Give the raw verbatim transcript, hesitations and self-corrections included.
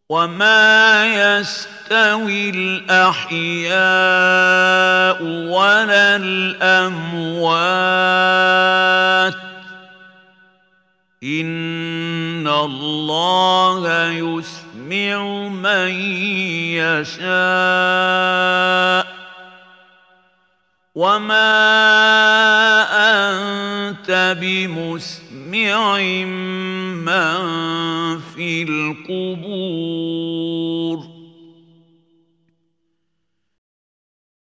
وما يستوي الأحياء ولا الأموات إن الله يسمع من يشاء وما أنت بمسمع من في القبور